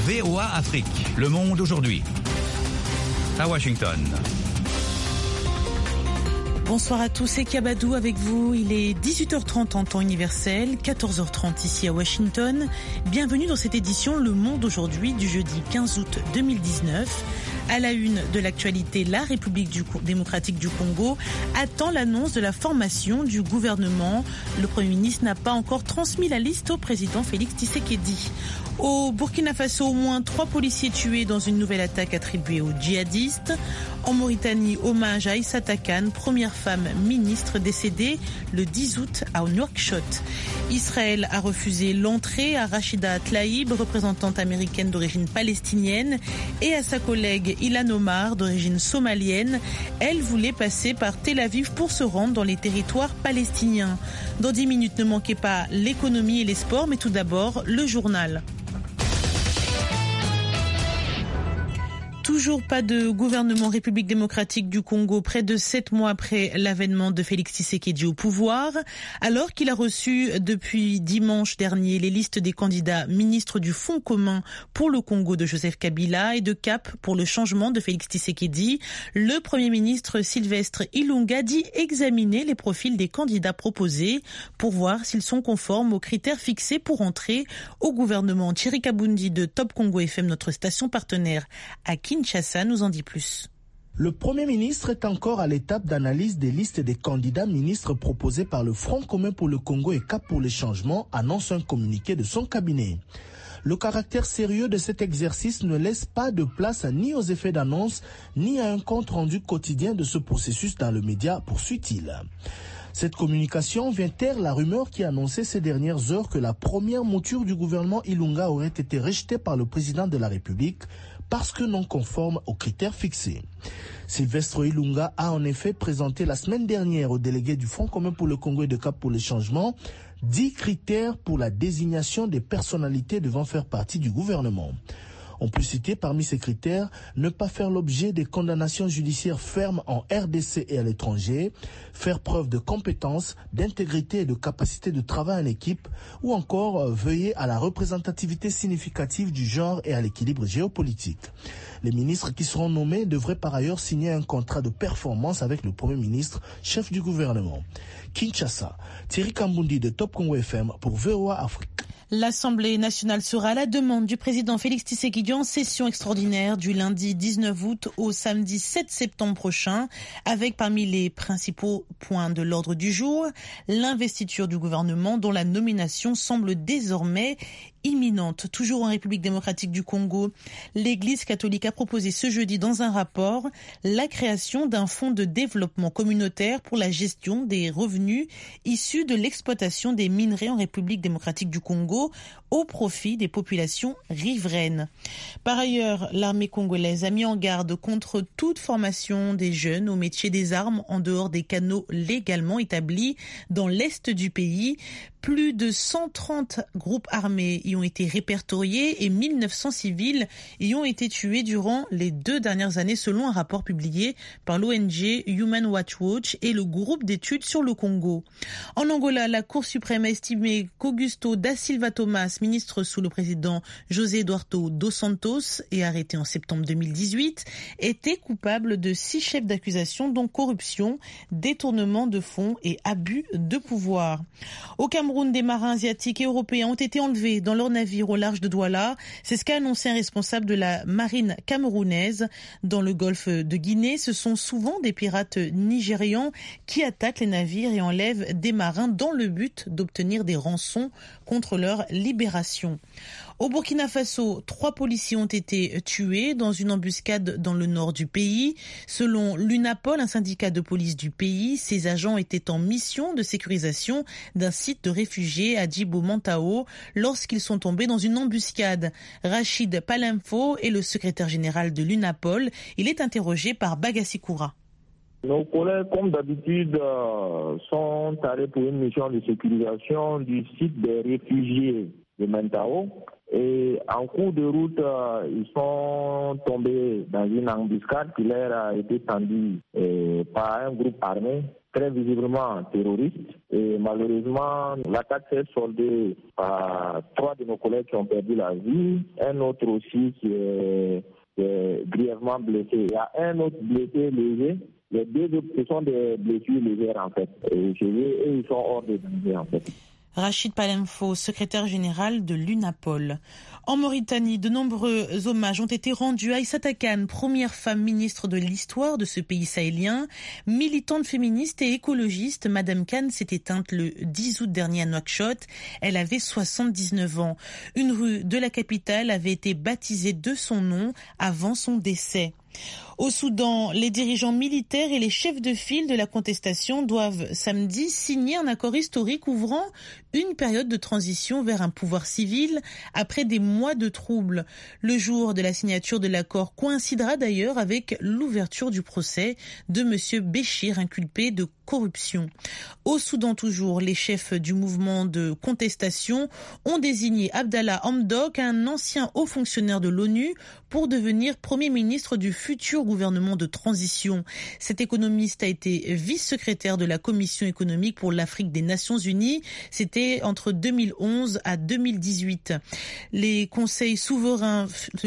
VOA Afrique, le monde aujourd'hui. À Washington. Bonsoir à tous, c'est Kabadou avec vous. Il est 18h30 en temps universel, 14h30 ici à Washington. Bienvenue dans cette édition Le Monde aujourd'hui du jeudi 15 août 2019. À la une de l'actualité, la République démocratique du Congo attend l'annonce de la formation du gouvernement. Le Premier ministre n'a pas encore transmis la liste au président Félix Tshisekedi. Au Burkina Faso, au moins 3 policiers tués dans une nouvelle attaque attribuée aux djihadistes. En Mauritanie, hommage à Issata Khan, première femme ministre décédée le 10 août à Nouakchott. Israël a refusé l'entrée à Rachida Tlaib, représentante américaine d'origine palestinienne, et à sa collègue Ilhan Omar, d'origine somalienne. Elle voulait passer par Tel Aviv pour se rendre dans les territoires palestiniens. Dans 10 minutes, ne manquez pas l'économie et les sports, mais tout d'abord, le journal. Toujours pas de gouvernement République démocratique du Congo près de 7 mois après l'avènement de Félix Tshisekedi au pouvoir, alors qu'il a reçu depuis dimanche dernier les listes des candidats ministres du Fonds commun pour le Congo de Joseph Kabila et de Cap pour le changement de Félix Tshisekedi. Le Premier ministre Sylvestre Ilunga dit examiner les profils des candidats proposés pour voir s'ils sont conformes aux critères fixés pour entrer au gouvernement. Thierry Kabundi de Top Congo FM, notre station partenaire à Kinshasa, nous en dit plus. Le Premier ministre est encore à l'étape d'analyse des listes des candidats ministres proposés par le Front commun pour le Congo et Cap pour les changements, annonce un communiqué de son cabinet. Le caractère sérieux de cet exercice ne laisse pas de place ni aux effets d'annonce, ni à un compte-rendu quotidien de ce processus dans le média, poursuit-il. Cette communication vient taire la rumeur qui annonçait ces dernières heures que la première mouture du gouvernement Ilunga aurait été rejetée par le président de la République parce que non conforme aux critères fixés. Sylvestre Ilunga a en effet présenté la semaine dernière aux délégués du Front commun pour le Congo et de Cap pour les changements 10 critères pour la désignation des personnalités devant faire partie du gouvernement. On peut citer parmi ces critères ne pas faire l'objet des condamnations judiciaires fermes en RDC et à l'étranger, faire preuve de compétence, d'intégrité et de capacité de travail en équipe, ou encore veiller à la représentativité significative du genre et à l'équilibre géopolitique. Les ministres qui seront nommés devraient par ailleurs signer un contrat de performance avec le Premier ministre, chef du gouvernement. Kinshasa, Thierry Kambundi de Top Congo FM pour VOA Afrique. L'Assemblée nationale sera à la demande du président Félix Tshisekedi en session extraordinaire du lundi 19 août au samedi 7 septembre prochain, avec parmi les principaux points de l'ordre du jour, l'investiture du gouvernement dont la nomination semble désormais imminente. Toujours en République démocratique du Congo, l'Église catholique a proposé ce jeudi dans un rapport la création d'un fonds de développement communautaire pour la gestion des revenus issus de l'exploitation des minerais en République démocratique du Congo au profit des populations riveraines. Par ailleurs, l'armée congolaise a mis en garde contre toute formation des jeunes au métier des armes en dehors des canaux légalement établis dans l'est du pays. Plus de 130 groupes armés y ont été répertoriés et 1900 civils y ont été tués durant les 2 dernières années selon un rapport publié par l'ONG Human Rights Watch et le groupe d'études sur le Congo. En Angola, la Cour suprême a estimé qu'Augusto da Silva Thomas, ministre sous le président José Eduardo dos Santos et arrêté en septembre 2018, était coupable de 6 chefs d'accusation dont corruption, détournement de fonds et abus de pouvoir. Au Cameroun, des marins asiatiques et européens ont été enlevés dans leur navire au large de Douala. C'est ce qu'a annoncé un responsable de la marine camerounaise. Dans le golfe de Guinée, ce sont souvent des pirates nigérians qui attaquent les navires et enlèvent des marins dans le but d'obtenir des rançons contre leur libération. Au Burkina Faso, 3 policiers ont été tués dans une embuscade dans le nord du pays. Selon l'UNAPOL, un syndicat de police du pays, ces agents étaient en mission de sécurisation d'un site de réfugiés à Djibo-Mantao lorsqu'ils sont tombés dans une embuscade. Rachid Palemfo est le secrétaire général de l'UNAPOL. Il est interrogé par Bagassi Koura. Nos collègues, comme d'habitude, sont allés pour une mission de sécurisation du site des réfugiés de Mantao. Et en cours de route, ils sont tombés dans une embuscade qui leur a été tendue par un groupe armé, très visiblement terroriste. Et malheureusement, l'attaque s'est soldée par 3 de nos collègues qui ont perdu la vie, un autre aussi qui est grièvement blessé. Il y a un autre blessé léger. Les 2 autres, ce sont des blessures légères en fait. Et chez eux, ils sont hors de danger en fait. Rachid Palemfo, secrétaire général de l'UNAPOL. En Mauritanie, de nombreux hommages ont été rendus à Aïssata Kane, première femme ministre de l'histoire de ce pays sahélien. Militante féministe et écologiste, Madame Kane s'est éteinte le 10 août dernier à Nouakchott. Elle avait 79 ans. Une rue de la capitale avait été baptisée de son nom avant son décès. Au Soudan, les dirigeants militaires et les chefs de file de la contestation doivent samedi signer un accord historique ouvrant une période de transition vers un pouvoir civil après des mois de troubles. Le jour de la signature de l'accord coïncidera d'ailleurs avec l'ouverture du procès de M. Béchir, inculpé de corruption. Au Soudan toujours, les chefs du mouvement de contestation ont désigné Abdallah Hamdok, un ancien haut fonctionnaire de l'ONU, pour devenir Premier ministre du futur gouvernement de transition. Cet économiste a été vice-secrétaire de la Commission économique pour l'Afrique des Nations Unies. C'était entre 2011 à 2018. Le Conseil souverain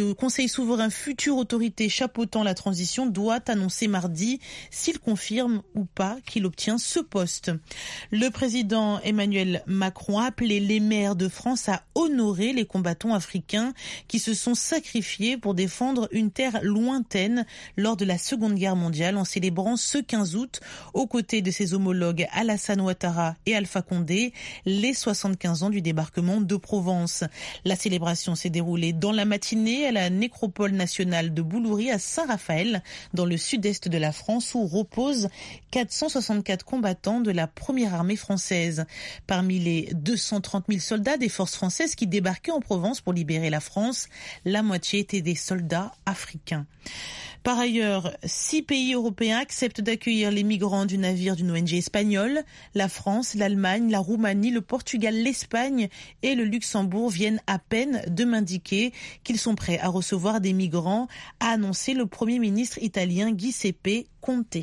future autorité chapeautant la transition doit annoncer mardi s'il confirme ou pas qu'il obtient ce poste. Le président Emmanuel Macron a appelé les maires de France à honorer les combattants africains qui se sont sacrifiés pour défendre une terre lointaine lors de la Seconde Guerre mondiale, en célébrant ce 15 août, aux côtés de ses homologues Alassane Ouattara et Alpha Condé, les 75 ans du débarquement de Provence. La célébration s'est déroulée dans la matinée à la nécropole nationale de Boulouris à Saint-Raphaël, dans le sud-est de la France, où reposent 464 combattants de la première armée française. Parmi les 230 000 soldats des forces françaises qui débarquaient en Provence pour libérer la France, la moitié étaient des soldats africains. Par ailleurs, 6 pays européens acceptent d'accueillir les migrants du navire d'une ONG espagnole. La France, l'Allemagne, la Roumanie, le Portugal, l'Espagne et le Luxembourg viennent à peine de m'indiquer qu'ils sont prêts à recevoir des migrants, a annoncé le Premier ministre italien Giuseppe Conte.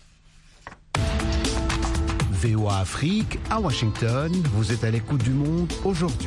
VOA Afrique, à Washington, vous êtes à l'écoute du monde aujourd'hui.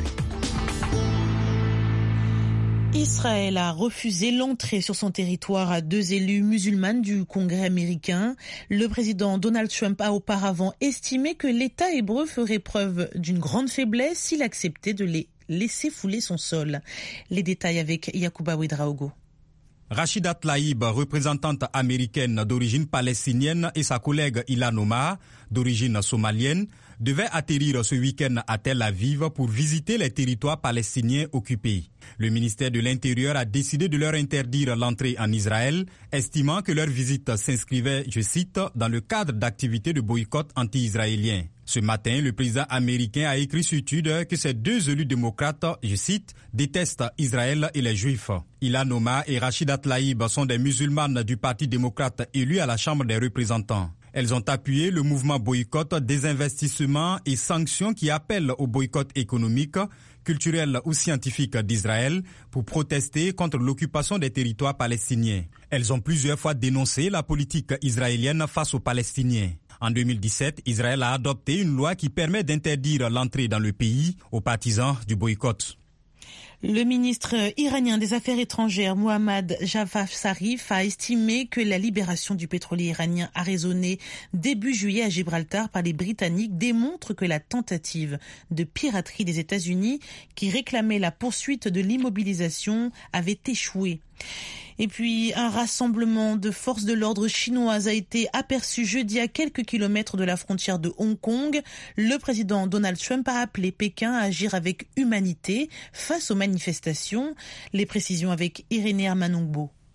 Israël a refusé l'entrée sur son territoire à 2 élus musulmanes du Congrès américain. Le président Donald Trump a auparavant estimé que l'État hébreu ferait preuve d'une grande faiblesse s'il acceptait de les laisser fouler son sol. Les détails avec Yacouba Ouedraogo. Rachida Tlaib, représentante américaine d'origine palestinienne, et sa collègue Ilhan Omar, d'origine somalienne, devaient atterrir ce week-end à Tel Aviv pour visiter les territoires palestiniens occupés. Le ministère de l'Intérieur a décidé de leur interdire l'entrée en Israël, estimant que leur visite s'inscrivait, je cite, dans le cadre d'activités de boycott anti-israélien. Ce matin, le président américain a écrit sur Twitter que ces 2 élus démocrates, je cite, détestent Israël et les Juifs. Ilhan Omar et Rachida Tlaib sont des musulmanes du Parti démocrate élu à la Chambre des représentants. Elles ont appuyé le mouvement boycott, désinvestissement et sanctions qui appelle au boycott économique, culturel ou scientifique d'Israël pour protester contre l'occupation des territoires palestiniens. Elles ont plusieurs fois dénoncé la politique israélienne face aux Palestiniens. En 2017, Israël a adopté une loi qui permet d'interdire l'entrée dans le pays aux partisans du boycott. Le ministre iranien des Affaires étrangères, Mohammad Javad Zarif, a estimé que la libération du pétrolier iranien arraisonné début juillet à Gibraltar par les Britanniques démontre que la tentative de piraterie des États-Unis, qui réclamait la poursuite de l'immobilisation, avait échoué. Et puis, un rassemblement de forces de l'ordre chinoises a été aperçu jeudi à quelques kilomètres de la frontière de Hong Kong. Le président Donald Trump a appelé Pékin à agir avec humanité face aux manifestations. Les précisions avec Irénée Armanongbo.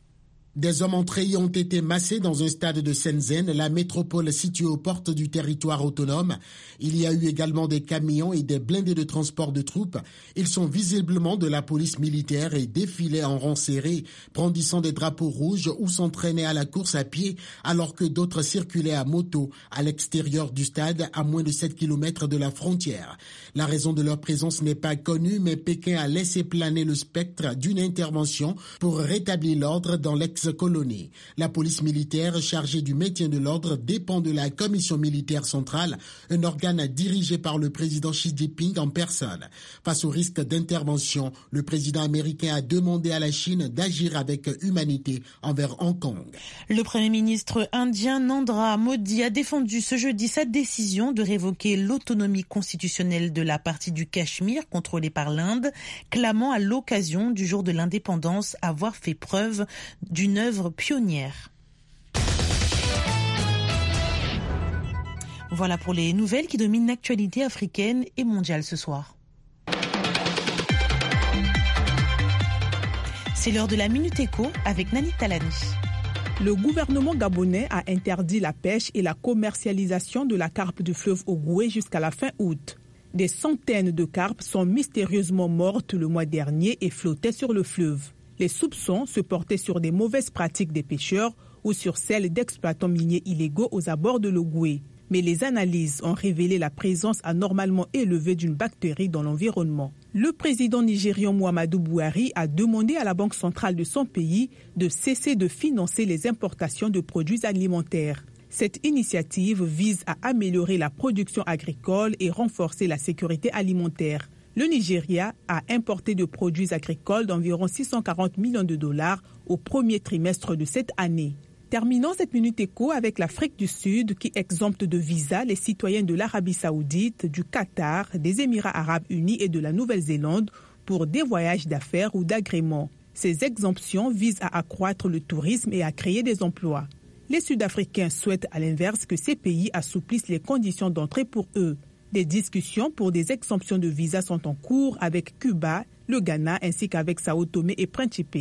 Des hommes en treillis ont été massés dans un stade de Shenzhen, la métropole située aux portes du territoire autonome. Il y a eu également des camions et des blindés de transport de troupes. Ils sont visiblement de la police militaire et défilaient en rang serré, brandissant des drapeaux rouges ou s'entraînaient à la course à pied, alors que d'autres circulaient à moto à l'extérieur du stade, à moins de 7 km de la frontière. La raison de leur présence n'est pas connue, mais Pékin a laissé planer le spectre d'une intervention pour rétablir l'ordre dans l'ex-colonie. La police militaire chargée du maintien de l'ordre dépend de la Commission militaire centrale, un organe dirigé par le président Xi Jinping en personne. Face au risque d'intervention, le président américain a demandé à la Chine d'agir avec humanité envers Hong Kong. Le Premier ministre indien Narendra Modi a défendu ce jeudi sa décision de révoquer l'autonomie constitutionnelle de la partie du Cachemire contrôlée par l'Inde, clamant à l'occasion du jour de l'indépendance avoir fait preuve d'une œuvre pionnière. Voilà pour les nouvelles qui dominent l'actualité africaine et mondiale ce soir. C'est l'heure de la Minute Éco avec Nani Talani. Le gouvernement gabonais a interdit la pêche et la commercialisation de la carpe du fleuve Ogooué jusqu'à la fin août. Des centaines de carpes sont mystérieusement mortes le mois dernier et flottaient sur le fleuve. Les soupçons se portaient sur des mauvaises pratiques des pêcheurs ou sur celles d'exploitants miniers illégaux aux abords de l'Ogooué. Mais les analyses ont révélé la présence anormalement élevée d'une bactérie dans l'environnement. Le président nigérian Muhammadu Buhari a demandé à la Banque centrale de son pays de cesser de financer les importations de produits alimentaires. Cette initiative vise à améliorer la production agricole et renforcer la sécurité alimentaire. Le Nigeria a importé de produits agricoles d'environ 640 millions de dollars au premier trimestre de cette année. Terminons cette Minute Éco avec l'Afrique du Sud qui exempte de visa les citoyens de l'Arabie Saoudite, du Qatar, des Émirats Arabes Unis et de la Nouvelle-Zélande pour des voyages d'affaires ou d'agrément. Ces exemptions visent à accroître le tourisme et à créer des emplois. Les Sud-Africains souhaitent à l'inverse que ces pays assouplissent les conditions d'entrée pour eux. Des discussions pour des exemptions de visa sont en cours avec Cuba, le Ghana ainsi qu'avec Sao Tomé et Principe.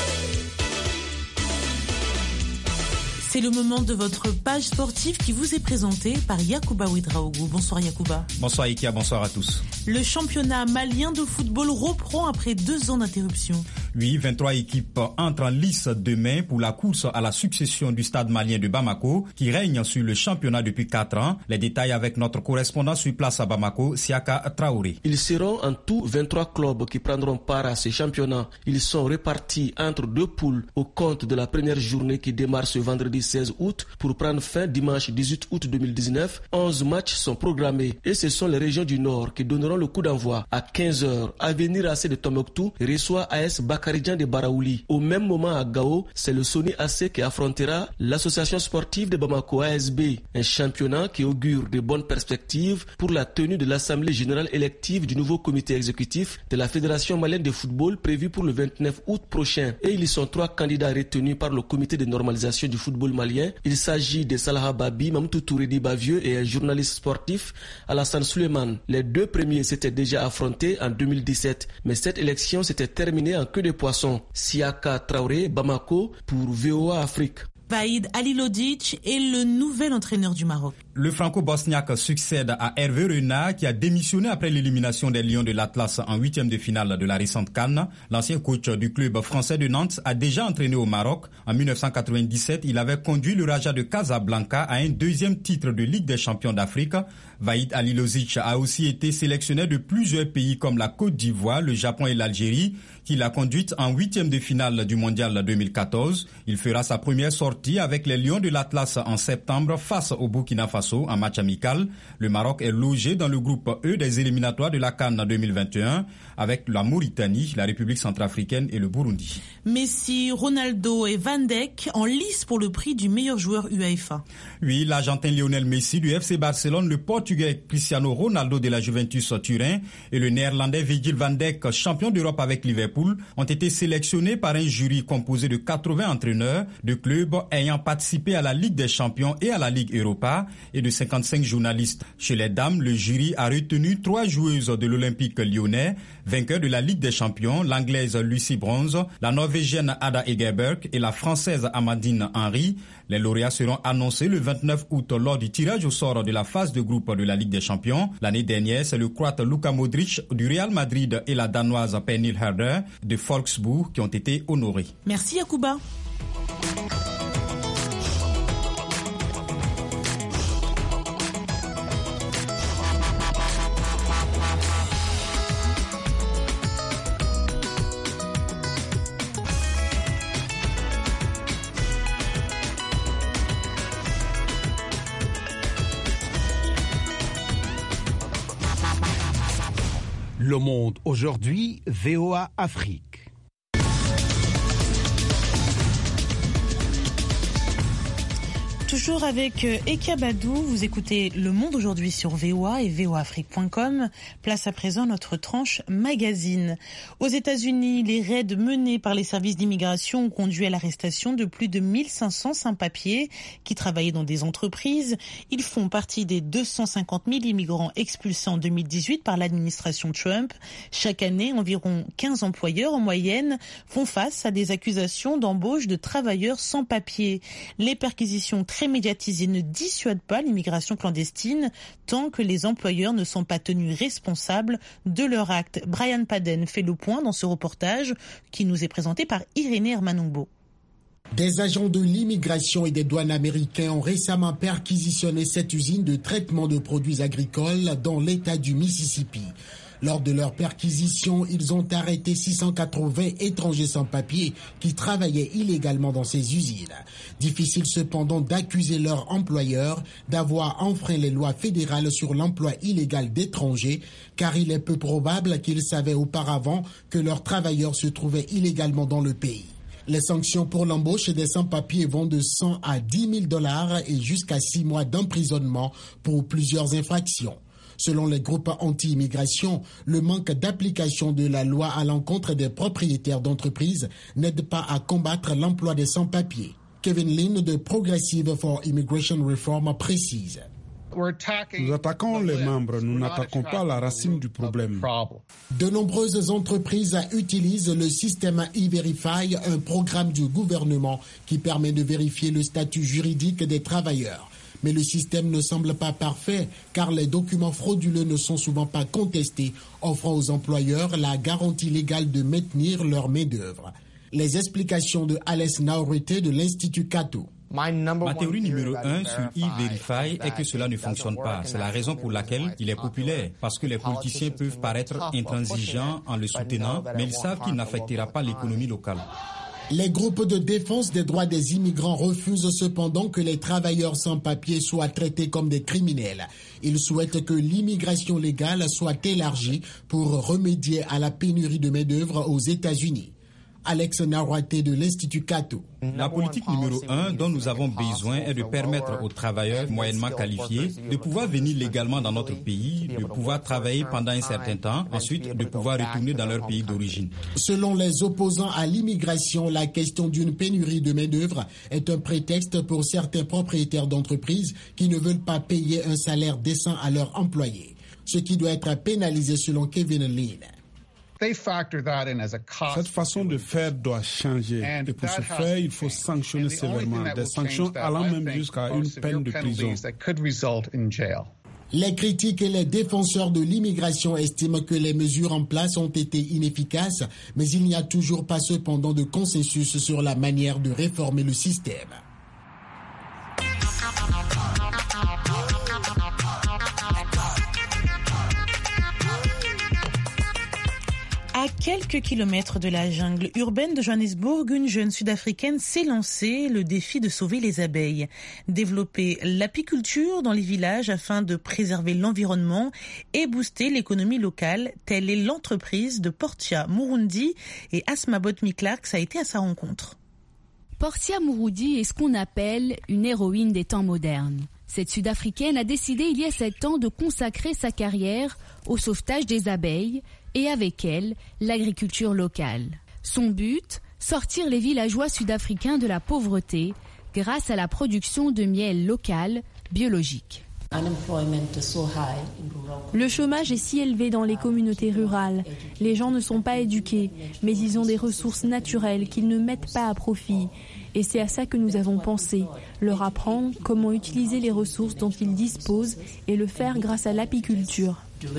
C'est le moment de votre page sportive qui vous est présentée par Yacouba Ouedraogo. Bonsoir Yacouba. Bonsoir Ikia, bonsoir à tous. Le championnat malien de football reprend après 2 ans d'interruption. Oui, 23 équipes entrent en lice demain pour la course à la succession du stade malien de Bamako qui règne sur le championnat depuis 4 ans. Les détails avec notre correspondant sur place à Bamako, Siaka Traoré. Ils seront en tout 23 clubs qui prendront part à ce championnat. Ils sont répartis entre 2 poules au compte de la première journée qui démarre ce vendredi 16 août pour prendre fin dimanche 18 août 2019. 11 matchs sont programmés et ce sont les régions du Nord qui donneront le coup d'envoi à 15h. Avenir AC de Tombouctou reçoit AS Bakaridjan de Baraouli. Au même moment à Gao, c'est le Sony AC qui affrontera l'association sportive de Bamako ASB. Un championnat qui augure de bonnes perspectives pour la tenue de l'Assemblée générale élective du nouveau comité exécutif de la Fédération malienne de football prévue pour le 29 août prochain. Et ils sont 3 candidats retenus par le comité de normalisation du football malien. Il s'agit de Salah Babi, Mamtou Touredi Bavieux et un journaliste sportif, Alassane Suleiman. Les 2 premiers s'étaient déjà affrontés en 2017, mais cette élection s'était terminée en queue de poisson. Siaka Traoré, Bamako, pour VOA Afrique. Vaïd Halilhodžić est le nouvel entraîneur du Maroc. Le franco-bosniaque succède à Hervé Renard qui a démissionné après l'élimination des Lions de l'Atlas en 8e de finale de la récente CAN. L'ancien coach du club français de Nantes a déjà entraîné au Maroc. En 1997, il avait conduit le Raja de Casablanca à un 2e titre de Ligue des champions d'Afrique. Vaïd Halilhodžić a aussi été sélectionneur de plusieurs pays comme la Côte d'Ivoire, le Japon et l'Algérie, qu'il a conduite en 8e de finale du Mondial 2014. Il fera sa première sortie avec les Lions de l'Atlas en septembre face au Burkina Faso en match amical. Le Maroc est logé dans le groupe E des éliminatoires de la CAN 2021 avec la Mauritanie, la République centrafricaine et le Burundi. Messi, Ronaldo et Van Dijk en lice pour le prix du meilleur joueur UEFA. Oui, l'Argentin Lionel Messi du FC Barcelone, le Portugais Cristiano Ronaldo de la Juventus Turin et le Néerlandais Virgil van Dijk, champion d'Europe avec Liverpool, poules ont été sélectionnés par un jury composé de 80 entraîneurs de clubs ayant participé à la Ligue des Champions et à la Ligue Europa et de 55 journalistes. Chez les dames, le jury a retenu 3 joueuses de l'Olympique lyonnais, vainqueur de la Ligue des Champions, l'anglaise Lucy Bronze, la norvégienne Ada Egerberg et la française Amandine Henry. Les lauréats seront annoncés le 29 août lors du tirage au sort de la phase de groupe de la Ligue des Champions. L'année dernière, c'est le Croate Luka Modric du Real Madrid et la Danoise Pernille Harder de Wolfsburg qui ont été honorés. Merci Yacouba. Le Monde aujourd'hui, VOA Afrique. Toujours avec Ekia Badou, vous écoutez Le Monde aujourd'hui sur VOA et voaafrique.com. Place à présent notre tranche magazine. Aux États-Unis, les raids menés par les services d'immigration ont conduit à l'arrestation de plus de 1500 sans-papiers qui travaillaient dans des entreprises. Ils font partie des 250 000 immigrants expulsés en 2018 par l'administration Trump. Chaque année, environ 15 employeurs en moyenne font face à des accusations d'embauche de travailleurs sans papiers. Les perquisitions très médiatisées ne dissuadent pas l'immigration clandestine tant que les employeurs ne sont pas tenus responsables de leur acte. Brian Padden fait le point dans ce reportage qui nous est présenté par Irénée Hermanumbo. Des agents de l'immigration et des douanes américains ont récemment perquisitionné cette usine de traitement de produits agricoles dans l'État du Mississippi. Lors de leur perquisition, ils ont arrêté 680 étrangers sans papier qui travaillaient illégalement dans ces usines. Difficile cependant d'accuser leur employeur d'avoir enfreint les lois fédérales sur l'emploi illégal d'étrangers, car il est peu probable qu'ils savaient auparavant que leurs travailleurs se trouvaient illégalement dans le pays. Les sanctions pour l'embauche des sans-papiers vont de 100 à 10 000 $ et jusqu'à 6 mois d'emprisonnement pour plusieurs infractions. Selon les groupes anti-immigration, le manque d'application de la loi à l'encontre des propriétaires d'entreprises n'aide pas à combattre l'emploi des sans-papiers. Kevin Lin de Progressive for Immigration Reform précise. Nous attaquons les membres, nous n'attaquons pas la racine du problème. De nombreuses entreprises utilisent le système E-Verify, un programme du gouvernement qui permet de vérifier le statut juridique des travailleurs. Mais le système ne semble pas parfait car les documents frauduleux ne sont souvent pas contestés, offrant aux employeurs la garantie légale de maintenir leur main-d'œuvre. Les explications de Alex Naurete de l'Institut Cato. Ma théorie numéro 1 sur E-Verify est que cela ne fonctionne pas. C'est la raison pour laquelle il est populaire. Parce que les politiciens peuvent paraître intransigeants en le soutenant, mais ils savent qu'il n'affectera pas l'économie locale. Les groupes de défense des droits des immigrants refusent cependant que les travailleurs sans papier soient traités comme des criminels. Ils souhaitent que l'immigration légale soit élargie pour remédier à la pénurie de main-d'œuvre aux États-Unis. Alex Narouate de l'Institut Cato. La politique numéro 1 dont nous avons besoin est de permettre aux travailleurs moyennement qualifiés de pouvoir venir légalement dans notre pays, de pouvoir travailler pendant un certain temps, ensuite de pouvoir retourner dans leur pays d'origine. Selon les opposants à l'immigration, la question d'une pénurie de main-d'œuvre est un prétexte pour certains propriétaires d'entreprises qui ne veulent pas payer un salaire décent à leurs employés, ce qui doit être pénalisé selon Kevin Lin. Cette façon de faire doit changer et pour ce faire, il faut sanctionner sévèrement, des sanctions allant même jusqu'à une peine de prison. Les critiques et les défenseurs de l'immigration estiment que les mesures en place ont été inefficaces, mais il n'y a toujours pas cependant de consensus sur la manière de réformer le système. À quelques kilomètres de la jungle urbaine de Johannesburg, une jeune Sud-Africaine s'est lancée le défi de sauver les abeilles. Développer l'apiculture dans les villages afin de préserver l'environnement et booster l'économie locale, telle est l'entreprise de Portia Murundi et Asma Botmi-Clark a été à sa rencontre. Portia Murundi est ce qu'on appelle une héroïne des temps modernes. Cette Sud-Africaine a décidé il y a 7 ans de consacrer sa carrière au sauvetage des abeilles et avec elle, l'agriculture locale. Son but, sortir les villageois sud-africains de la pauvreté grâce à la production de miel local, biologique. Le chômage est si élevé dans les communautés rurales. Les gens ne sont pas éduqués, mais ils ont des ressources naturelles qu'ils ne mettent pas à profit. Et c'est à ça que nous avons pensé, leur apprendre comment utiliser les ressources dont ils disposent et le faire grâce à l'apiculture.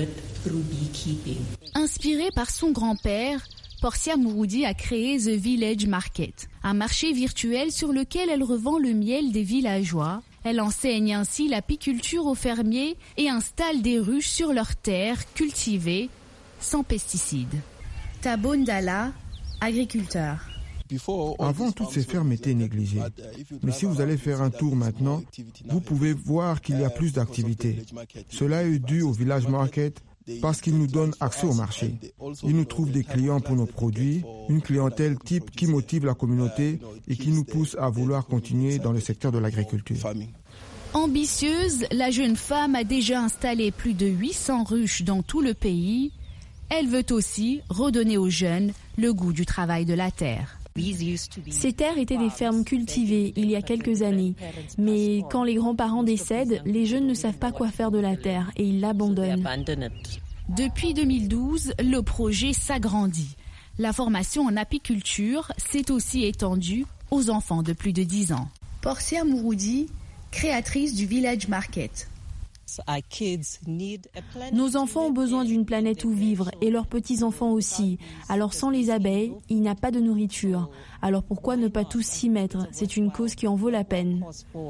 Inspirée par son grand-père, Portia Mouroudi a créé The Village Market, un marché virtuel sur lequel elle revend le miel des villageois. Elle enseigne ainsi l'apiculture aux fermiers et installe des ruches sur leurs terres cultivées sans pesticides. Thabo Ndala, agriculteur. Avant, toutes ces fermes étaient négligées. Mais si vous allez faire un tour maintenant, vous pouvez voir qu'il y a plus d'activités. Cela est dû au Village Market parce qu'il nous donne accès au marché. Il nous trouve des clients pour nos produits, une clientèle type qui motive la communauté et qui nous pousse à vouloir continuer dans le secteur de l'agriculture. Ambitieuse, la jeune femme a déjà installé plus de 800 ruches dans tout le pays. Elle veut aussi redonner aux jeunes le goût du travail de la terre. Ces terres étaient des fermes cultivées il y a quelques années. Mais quand les grands-parents décèdent, les jeunes ne savent pas quoi faire de la terre et ils l'abandonnent. Depuis 2012, le projet s'agrandit. La formation en apiculture s'est aussi étendue aux enfants de plus de 10 ans. Portia Mouroudi, créatrice du Village Market. Nos enfants ont besoin d'une planète où vivre et leurs petits-enfants aussi. Alors sans les abeilles, il n'y a pas de nourriture. Alors pourquoi ne pas tous s'y mettre? C'est une cause qui en vaut la peine.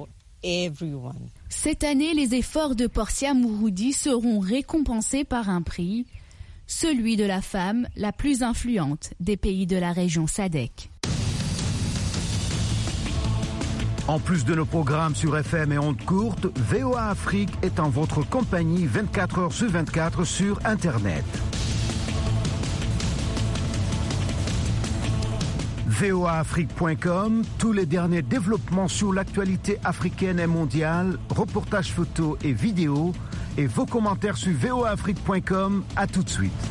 Cette année, les efforts de Portia Mouroudi seront récompensés par un prix, celui de la femme la plus influente des pays de la région SADC. En plus de nos programmes sur FM et ondes courtes, VOA Afrique est en votre compagnie 24 heures sur 24 sur Internet. voaafrique.com, tous les derniers développements sur l'actualité africaine et mondiale, reportages photos et vidéos, et vos commentaires sur voaafrique.com. À tout de suite.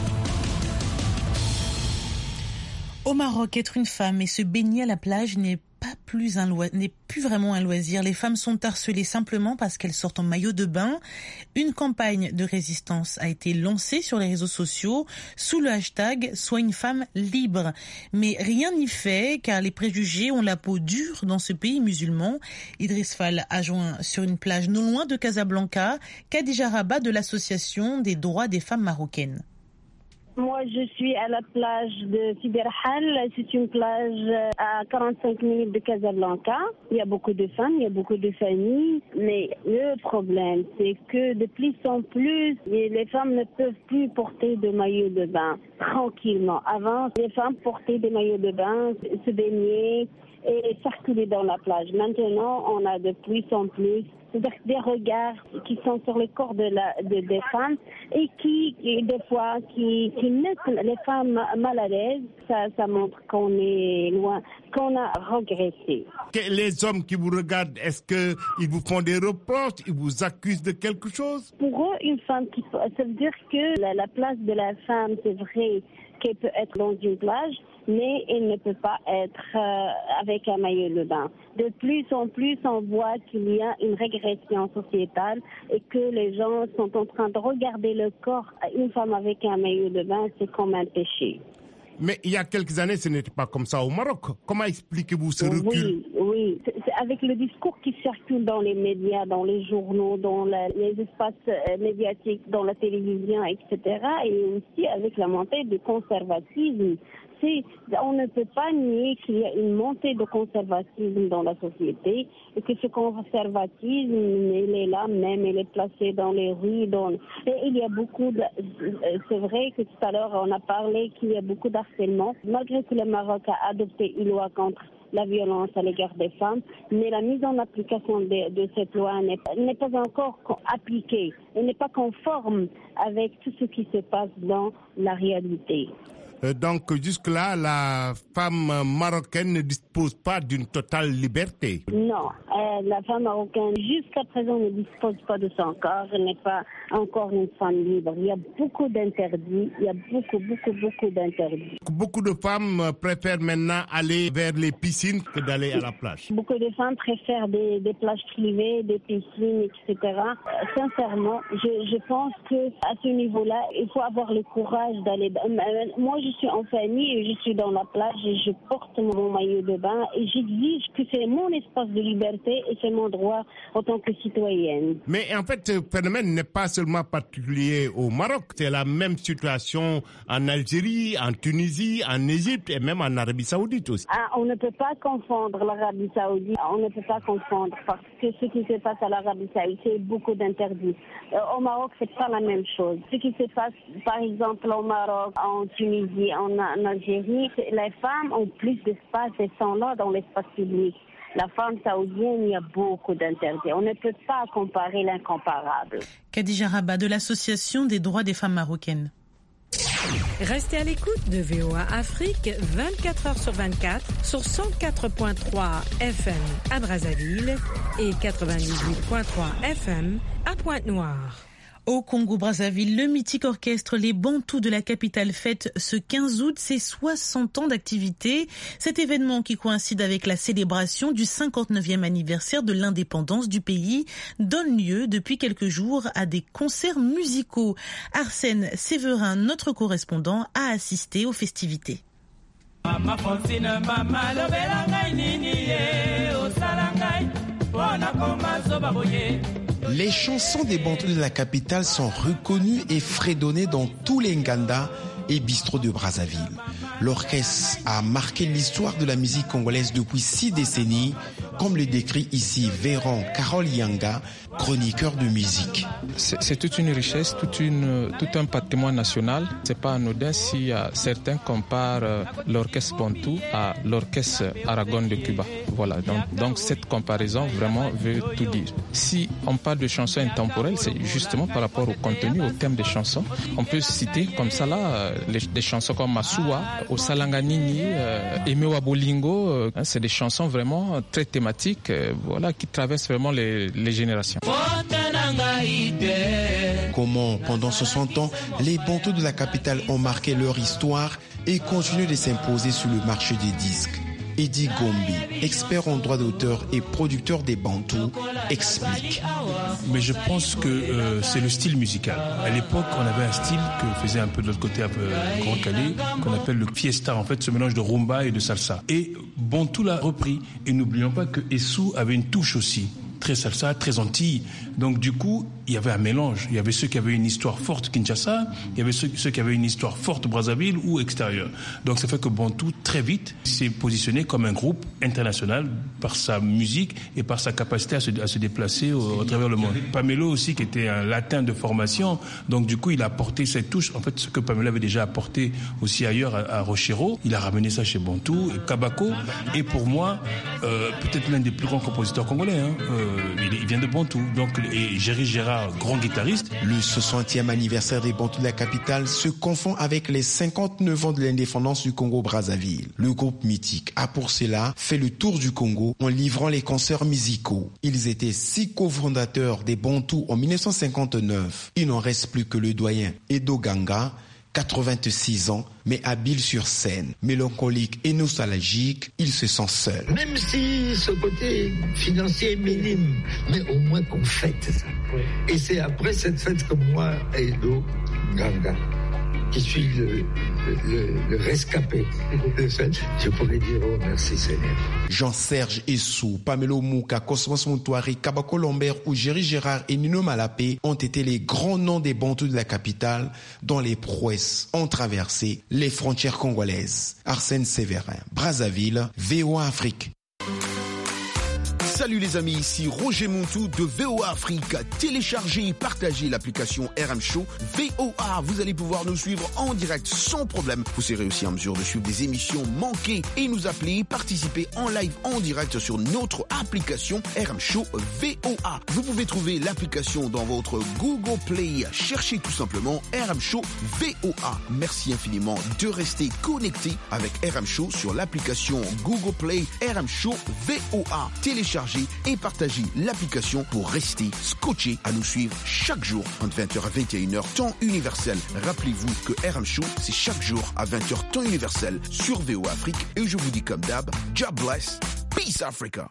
Au Maroc, être une femme et se baigner à la plage n'est plus vraiment un loisir. Les femmes sont harcelées simplement parce qu'elles sortent en maillot de bain. Une campagne de résistance a été lancée sur les réseaux sociaux sous le hashtag « Sois une femme libre ». Mais rien n'y fait car les préjugés ont la peau dure dans ce pays musulman. Idriss Fall a joint sur une plage non loin de Casablanca Khadija Rabat de l'association des droits des femmes marocaines. Moi, je suis à la plage de Sidi Rahal. C'est une plage à 45 minutes de Casablanca. Il y a beaucoup de femmes, il y a beaucoup de familles. Mais le problème, c'est que de plus en plus, les femmes ne peuvent plus porter de maillot de bain tranquillement. Avant, les femmes portaient des maillots de bain, se baigner et circuler dans la plage. Maintenant, on a de plus en plus des regards qui sont sur le corps des femmes et qui des fois qui mettent les femmes mal à l'aise. Ça montre qu'on est loin, qu'on a régressé. Les hommes qui vous regardent, est-ce qu'ils vous font des reproches, ils vous accusent de quelque chose? Pour eux, une femme, ça veut dire que la place de la femme, c'est vrai qu'elle peut être dans une plage, mais elle ne peut pas être avec un maillot de bain. De plus en plus, on voit qu'il y a une régression sociétale et que les gens sont en train de regarder le corps d'une femme avec un maillot de bain, c'est comme un péché. Mais il y a quelques années, ce n'était pas comme ça au Maroc. Comment expliquez-vous ce recul? Oui. C'est avec le discours qui circule dans les médias, dans les journaux, dans les espaces médiatiques, dans la télévision, etc. Et aussi avec la montée du conservatisme. On ne peut pas nier qu'il y a une montée de conservatisme dans la société et que ce conservatisme, il est là même, il est placé dans les rues. Et il y a beaucoup c'est vrai que tout à l'heure on a parlé qu'il y a beaucoup d'harcèlement. Malgré que le Maroc a adopté une loi contre la violence à l'égard des femmes, mais la mise en application de cette loi n'est pas encore appliquée. Elle n'est pas conforme avec tout ce qui se passe dans la réalité. Donc jusque-là, la femme marocaine ne dispose pas d'une totale liberté. Non, la femme marocaine jusqu'à présent ne dispose pas de son corps, elle n'est pas encore une femme libre. Il y a beaucoup d'interdits, beaucoup d'interdits. Beaucoup de femmes préfèrent maintenant aller vers les piscines que d'aller à la plage. Beaucoup de femmes préfèrent des plages privées, des piscines, etc. Sincèrement, je pense qu'à ce niveau-là, il faut avoir le courage d'aller. Moi, je suis en famille et je suis dans la plage et je porte mon maillot de bain et j'exige que c'est mon espace de liberté et c'est mon droit en tant que citoyenne. Mais en fait, ce phénomène n'est pas seulement particulier au Maroc. C'est la même situation en Algérie, en Tunisie, en Égypte et même en Arabie Saoudite aussi. On ne peut pas confondre l'Arabie Saoudite. On ne peut pas confondre parce que ce qui se passe à l'Arabie Saoudite, c'est beaucoup d'interdits. Au Maroc, c'est pas la même chose. Ce qui se passe, par exemple, au Maroc, en Tunisie, en Algérie, les femmes ont plus d'espace et sont là dans l'espace public. La femme saoudienne, il y a beaucoup d'interdits. On ne peut pas comparer l'incomparable. Khadija Rabat de l'Association des droits des femmes marocaines. Restez à l'écoute de VOA Afrique 24h/24 sur 104.3 FM à Brazzaville et 98.3 FM à Pointe-Noire. Au Congo-Brazzaville, le mythique orchestre Les Bantous de la capitale fête ce 15 août ses 60 ans d'activité. Cet événement qui coïncide avec la célébration du 59e anniversaire de l'indépendance du pays donne lieu depuis quelques jours à des concerts musicaux. Arsène Séverin, notre correspondant, a assisté aux festivités. Les chansons des Bantous de la capitale sont reconnues et fredonnées dans tous les Nganda et bistrots de Brazzaville. L'orchestre a marqué l'histoire de la musique congolaise depuis 6 décennies, comme le décrit ici Véran Carole Yanga, chroniqueur de musique. C'est toute une richesse, tout un patrimoine national. C'est pas anodin si certains comparent l'orchestre Bantou à l'orchestre Aragon de Cuba. Voilà, donc cette comparaison vraiment veut tout dire. Si on parle de chansons intemporelles, c'est justement par rapport au contenu, au thème des chansons. On peut citer comme ça là des chansons comme Masuwa, Osalanganini, Emewa Bolingo. C'est des chansons vraiment très thématiques, voilà, qui traversent vraiment les générations. Comment, pendant 60 ans, les Bantous de la capitale ont marqué leur histoire et continuent de s'imposer sur le marché des disques. Eddie Gombi, expert en droit d'auteur et producteur des Bantous, explique. Mais je pense que c'est le style musical. À l'époque, on avait un style que faisait un peu de l'autre côté, un peu Grand Calais, qu'on appelle le fiesta, en fait, ce mélange de rumba et de salsa. Et Bantou l'a repris. Et n'oublions pas que Essou avait une touche aussi. Très salsa, très Antilles. Donc du coup, il y avait un mélange. Il y avait ceux qui avaient une histoire forte Kinshasa, il y avait ceux qui avaient une histoire forte Brazzaville ou extérieure. Donc ça fait que Bantou, très vite, s'est positionné comme un groupe international par sa musique et par sa capacité à se déplacer à travers le monde. Pamelo aussi, qui était un latin de formation, donc du coup, il a apporté cette touche. En fait, ce que Pamelo avait déjà apporté aussi ailleurs à Rochero, il a ramené ça chez Bantou. Et Kabako est pour moi peut-être l'un des plus grands compositeurs congolais. Il vient de Bantou. Donc, et Géry Gérard, grand guitariste. Le 60e anniversaire des Bantous de la capitale se confond avec les 59 ans de l'indépendance du Congo-Brazzaville. Le groupe mythique a pour cela fait le tour du Congo en livrant les concerts musicaux. Ils étaient 6 cofondateurs des Bantous en 1959. Il n'en reste plus que le doyen Edo Ganga, 86 ans, mais habile sur scène. Mélancolique et nostalgique, il se sent seul. Même si ce côté financier est minime, mais au moins qu'on fête ça. Oui. Et c'est après cette fête que moi, Edo Ganga, qui suis le rescapé de cette, je pourrais dire oh merci Seigneur. Jean-Serge Essou, Pamelo Mouka, Cosmos Moutouari, Kabako Lambert ou Géry Gérard et Nino Malapé ont été les grands noms des Bantous de la capitale dont les prouesses ont traversé les frontières congolaises. Arsène Séverin, Brazzaville, VOA Afrique. Salut les amis, ici Roger Montou de VOA Afrique. Téléchargez et partagez l'application RM Show VOA. Vous allez pouvoir nous suivre en direct sans problème. Vous serez aussi en mesure de suivre des émissions manquées et nous appeler, participer en live en direct sur notre application RM Show VOA. Vous pouvez trouver l'application dans votre Google Play. Cherchez tout simplement RM Show VOA. Merci infiniment de rester connecté avec RM Show sur l'application Google Play RM Show VOA. Téléchargez et partagez l'application pour rester scotché à nous suivre chaque jour entre 20h à 21h temps universel. Rappelez-vous que RM Show, c'est chaque jour à 20h temps universel sur VOA Afrique. Et je vous dis comme d'hab, God bless, peace Africa.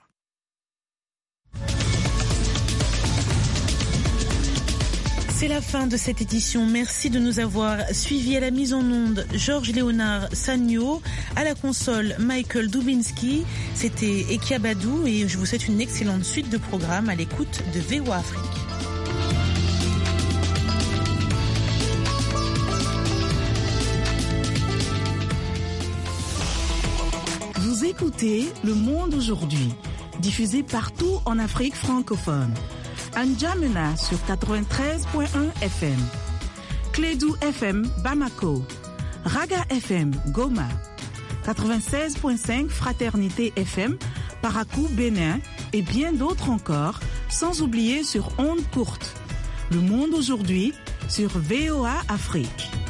C'est la fin de cette édition. Merci de nous avoir suivis. À la mise en onde, Georges Léonard Sagno. À la console, Michael Dubinski. C'était Ekia Badou et je vous souhaite une excellente suite de programmes à l'écoute de VOA Afrique. Vous écoutez Le Monde aujourd'hui, diffusé partout en Afrique francophone. N'Djamena sur 93.1 FM, Clédou FM Bamako, Raga FM Goma, 96.5 Fraternité FM Parakou Bénin et bien d'autres encore, sans oublier sur ondes courtes. Le Monde aujourd'hui sur VOA Afrique.